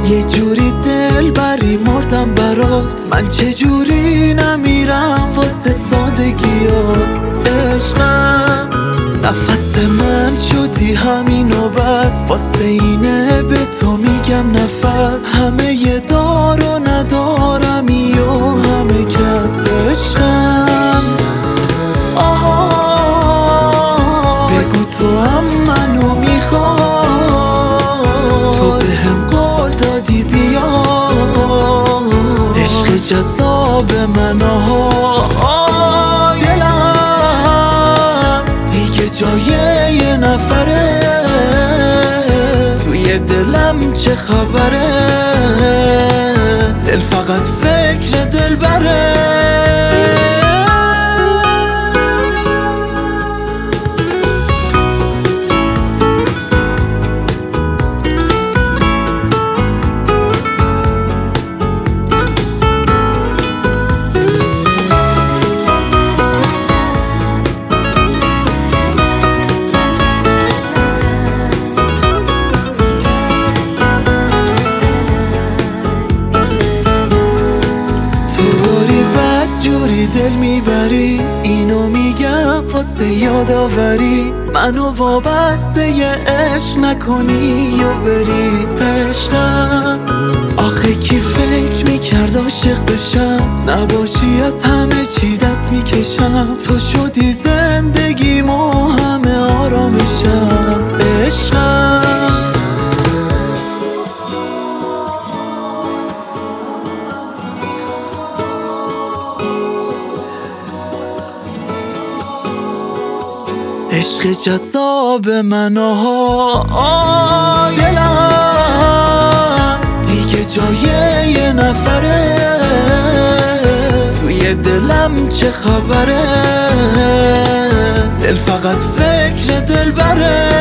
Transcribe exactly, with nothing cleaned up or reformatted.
یه جوری دل بری مردم برات، من چه جوری نمیرم واسه سادگیات. عشقم نفس من شدی همینو بس، واسه اینه به تو میگم نفس. همه یه دار و ندارمی و همه کس. عشقم آها بگو تو هم منو میخوای، تو به هم قول دادی بیا. عشق جذاب من آها، دلم دیگه جای یه نفره، توی دلم چه خبره، دل فقط فکر دل بره. جوری دل میبری، اینو میگم واسه یادآوری، منو وابسته یه عشق نکنی و بری. عشقم آخه کی فکر میکرد عاشق بشم، نباشی از همه چی دست میکشم. تو شدی زندگیم و همه آرامشم. عشقم عشق جذاب من آها، دلم دیگه جای یه نفره، توی دلم چه خبره، دل فقط فکر دل بره.